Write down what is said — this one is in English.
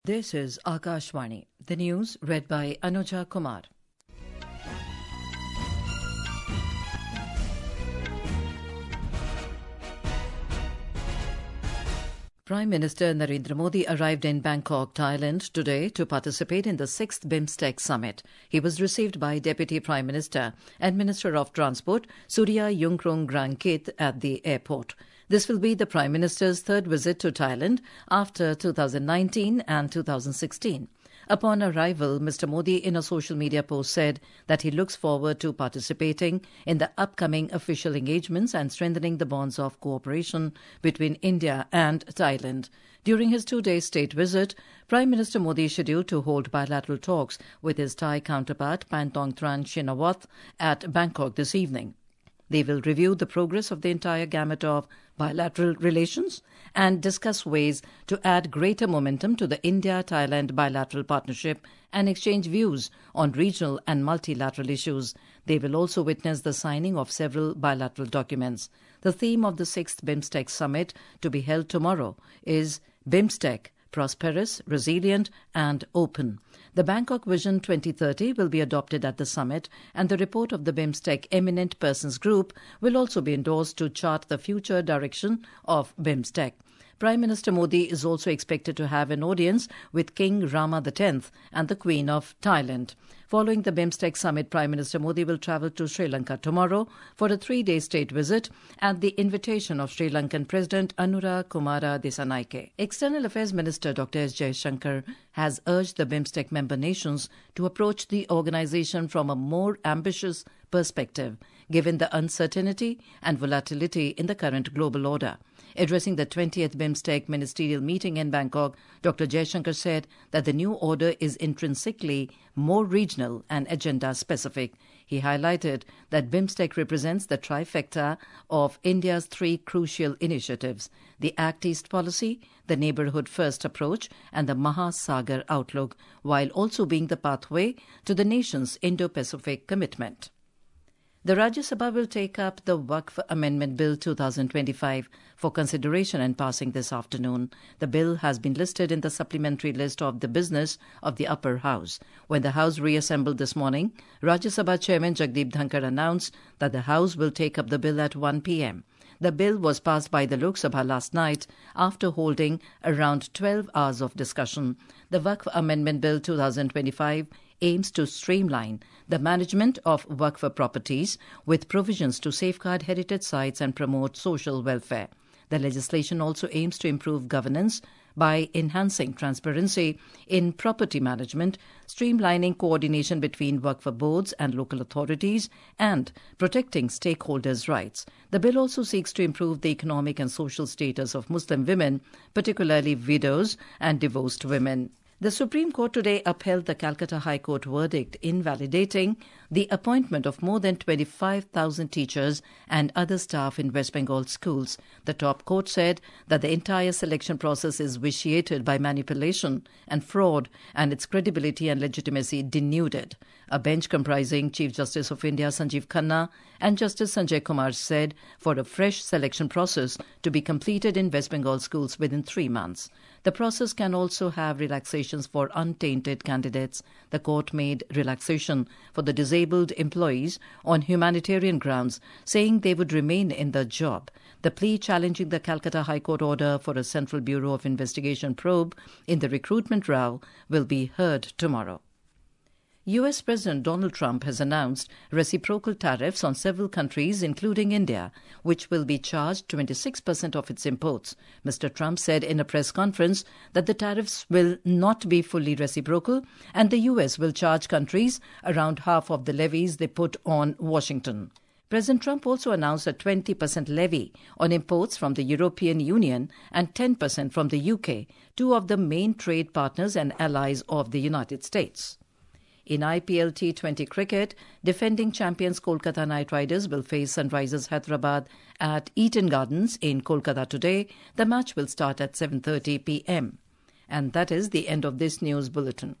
This is Akashvani. The news read by Anuja Kumar. Prime Minister Narendra Modi arrived in Bangkok, Thailand today to participate in the 6th BIMSTEC summit. He was received by Deputy Prime Minister and Minister of Transport Surya Yungkrung Grangkit at the airport. This will be the Prime Minister's third visit to Thailand after 2019 and 2016. Upon arrival, Mr. Modi in a social media post said that he looks forward to participating in the upcoming official engagements and strengthening the bonds of cooperation between India and Thailand. During his two-day state visit, Prime Minister Modi is scheduled to hold bilateral talks with his Thai counterpart Pantongtran Shinawatra at Bangkok this evening. They will review the progress of the entire gamut of bilateral relations and discuss ways to add greater momentum to the India-Thailand bilateral partnership and exchange views on regional and multilateral issues. They will also witness the signing of several bilateral documents. The theme of the 6th BIMSTEC summit, to be held tomorrow, is BIMSTEC, prosperous, resilient and open. The Bangkok Vision 2030 will be adopted at the summit, and the report of the BIMSTEC Eminent Persons Group will also be endorsed to chart the future direction of BIMSTEC. Prime Minister Modi is also expected to have an audience with King Rama X and the Queen of Thailand. Following the BIMSTEC summit, Prime Minister Modi will travel to Sri Lanka tomorrow for a 3-day state visit at the invitation of Sri Lankan President Anura Kumara Dissanayake. External Affairs Minister Dr. S. Jaishankar has urged the BIMSTEC member nations to approach the organization from a more ambitious perspective, given the uncertainty and volatility in the current global order. Addressing the 20th BIMSTEC ministerial meeting in Bangkok, Dr. Jaishankar said that the new order is intrinsically more regional and agenda-specific. He highlighted that BIMSTEC represents the trifecta of India's 3 crucial initiatives: the Act East policy, the Neighbourhood First approach, and the Mahasagar outlook, while also being the pathway to the nation's Indo-Pacific commitment. The Rajya Sabha will take up the Waqf Amendment Bill 2025 for consideration and passing this afternoon. The bill has been listed in the supplementary list of the business of the upper house. When the House reassembled this morning, Rajya Sabha Chairman Jagdeep Dhankar announced that the House will take up the bill at 1 p.m. The bill was passed by the Lok Sabha last night after holding around 12 hours of discussion. The Waqf Amendment Bill 2025 aims to streamline the management of Waqf properties with provisions to safeguard heritage sites and promote social welfare. The legislation also aims to improve governance by enhancing transparency in property management, streamlining coordination between Waqf boards and local authorities, and protecting stakeholders' rights. The bill also seeks to improve the economic and social status of Muslim women, particularly widows and divorced women. The Supreme Court today upheld the Calcutta High Court verdict invalidating the appointment of more than 25,000 teachers and other staff in West Bengal schools. The top court said that the entire selection process is vitiated by manipulation and fraud, and its credibility and legitimacy denuded. A bench comprising Chief Justice of India Sanjeev Khanna and Justice Sanjay Kumar said for a fresh selection process to be completed in West Bengal schools within 3 months. The process can also have relaxations for untainted candidates. The court made relaxation for the disabled employees on humanitarian grounds, saying they would remain in the job. The plea challenging the Calcutta High Court order for a Central Bureau of Investigation probe in the recruitment row will be heard tomorrow. U.S. President Donald Trump has announced reciprocal tariffs on several countries, including India, which will be charged 26% of its imports. Mr. Trump said in a press conference that the tariffs will not be fully reciprocal, and the U.S. will charge countries around half of the levies they put on Washington. President Trump also announced a 20% levy on imports from the European Union and 10% from the UK, 2 of the main trade partners and allies of the United States. In IPL T20 cricket, defending champions Kolkata Knight Riders will face Sunrisers Hyderabad at Eton Gardens in Kolkata today. The match will start at 7:30 p.m. And that is the end of this news bulletin.